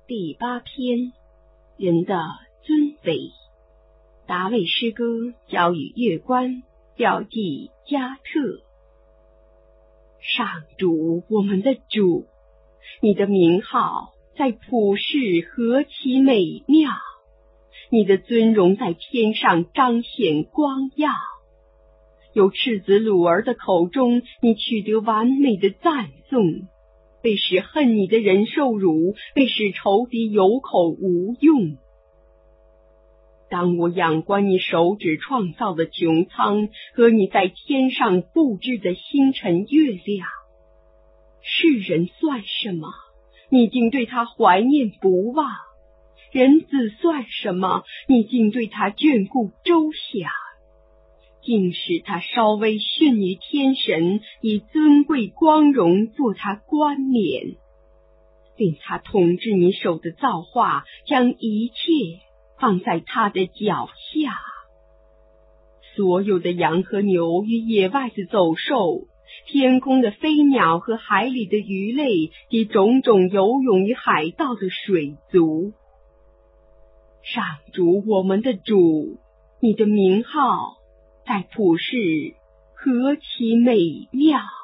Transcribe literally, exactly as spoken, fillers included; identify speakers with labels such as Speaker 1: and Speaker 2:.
Speaker 1: 第八篇，人的尊卑。达卫诗歌交与乐官，调记加特。上主，我们的主，你的名号在普世何其美妙，你的尊荣在天上彰显光耀。由赤子鲁儿的口中，你取得完美的赞颂，被使恨你的人受辱，被使仇敌有口无用。当我仰观你手指创造的穹苍和你在天上布置的星辰月亮，世人算什么？你竟对他怀念不忘；人子算什么？你竟对他眷顾周详。竟使他稍微逊于天神，以尊贵光荣做他冠冕，令他统治你手的造化，将一切放在他的脚下。所有的羊和牛与野外的走兽，天空的飞鸟和海里的鱼类，及种种游泳于海道的水族。上主，我们的主，你的名号在普世何其美妙。